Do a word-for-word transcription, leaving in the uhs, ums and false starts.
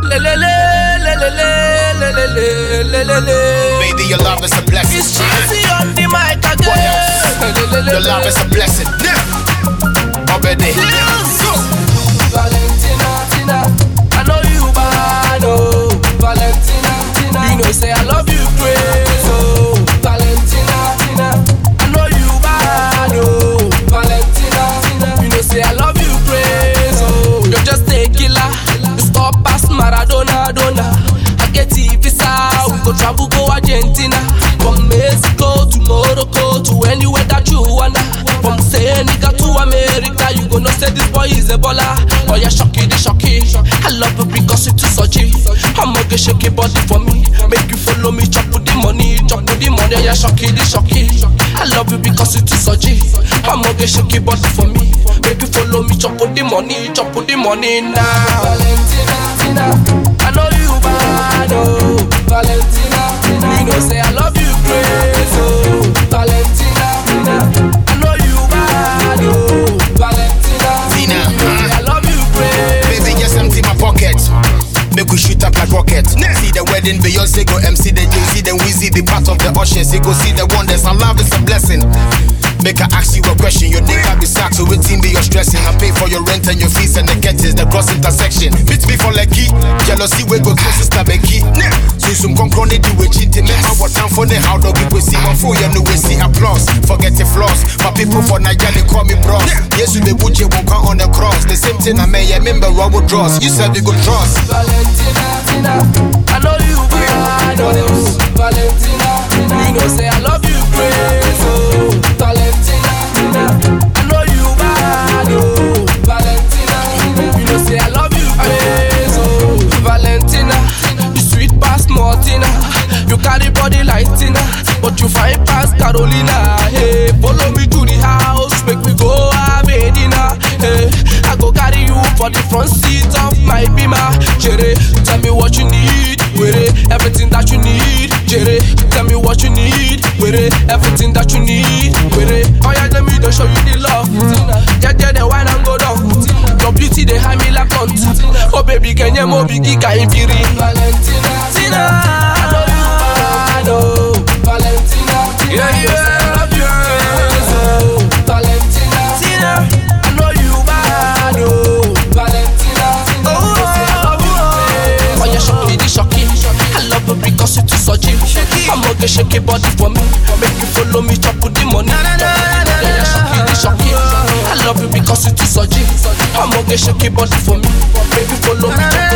Baby, your love is a blessing. It's cheesy on the mic again. Your love is a blessing. Already. Valentina, Tina, I know you bad, oh. Valentina, Tina, you know say I love you crazy, oh. Valentina, Tina, I know you bad, oh. Valentina, Tina, you know say I love you crazy, oh. You're just a killer, you stop past Maradona, Dona. I get the visa, we go travel go Argentina. From Mexico to Morocco to anywhere that you wanna. From Senegal to America, you gonna say this boy is a baller. Oh yeah, shocky, the shocky. I love it because it's too suchy. I'm gonna shake your body for me, make you follow me, chop with the money, chop with the money. Oh yeah, shocky, the shocky. I love it because it's too suchy. I'm gonna shake your body for me, make you follow me, chop with the money, chop with the money now. Valentina, Tina, I know you bad, oh. Valentina, Tina, you know say I love you crazy, oh. Valentina, Tina, I know you bad, oh. Valentina, Tina, I love you crazy. baby, just empty my pocket. Make we shoot up like rocket. See the wedding, Beyonce go M C, then Jay-Z, then Weezy be part of the ushers. You go see the wonders, and love is a blessing. Make her ask you a question, your nigga be sacked, so it team be your stressing. I pay for your rent and your fees and the getters, the cross intersection. Beat me for lucky, jealousy we go close sister Becky. So some concrony do we cheating, make my what time for the how dog we see one for you, no we see applause. Forget the flaws, my people for Nigeria they call me bros. Yes, you the butcher won't come on the cross. The same thing I may remember Robert Dross. You said we go trust. Valentina, Tina, I know you bad, oh. Valentina, Tina, you know say I love you crazy, oh. Valentina, Tina, I know you bad, oh. Valentina, Tina, you know say I love you crazy, oh. Valentina, you sweet past Martina, you carry body like Tina, but you fine past Carolina. Hey, follow me to the house, make me go have a dinner. Hey, I go carry you for the front seat of my Beamer. Jere, tell me what you need, with it, everything that you need. Jere, tell me what you need, with it, everything that you need, with it. Oh yeah, let me to show you the love. Yeah, yeah, the wine and go down. Your beauty they hide me like cunt. Oh baby, can you more biggie can you Valentina, Tina, I know you bad, oh. Valentina, Tina, yeah, yeah, I love you, oh. Valentina, Tina, I know you bad, oh. Valentina, Tina, oh, I love you, oh yeah, shocky, the shocky. I love it because it's too suchy. I'm gonna shake your body for me, make you follow me, chop with the money. Yeah, shocky, the shocky. I love it because it's too suchy. I'm gonna shake your body for me, make you follow me.